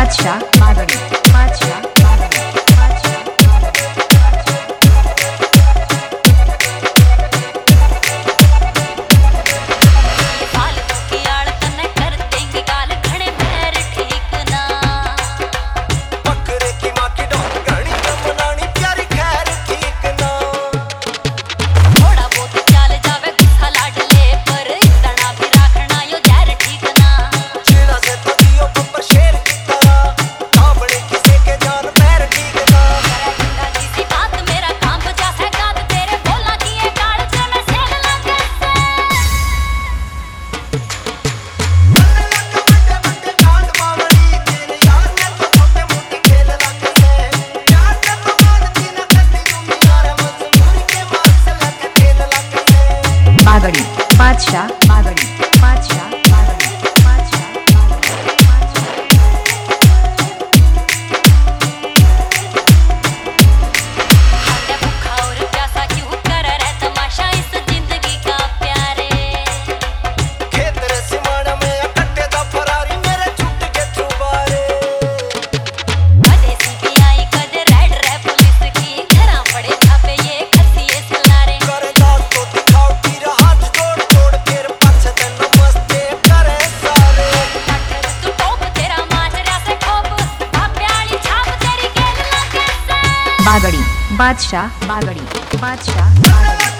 बादशाह बागड़ी बादशाह बागड़ी बादशाह बागड़ी बादशाह बागड़ी बादशाह बागड़ी बादशाह भूखा और प्यासा क्यों कर रहा तमाशा इस जिंदगी का प्यारे खेत रे सिमाना में कट्टे दा फरारी मेरे छुट के चुबारे कदे सीबीआई कदे रेड रे पुलिस की घरा पड़े छापे ये खसिए सलारे करे दास तो दिखाओ तीर हाथ जोड़ जोड़ फिर पाछे तन मस्ते करे सारे तू टोप तेरा माजरा से खोप भाप्याली छाप तेरी गेल लगे से बागड़ी बादशाह बागड़ी बादशाह बागड़ी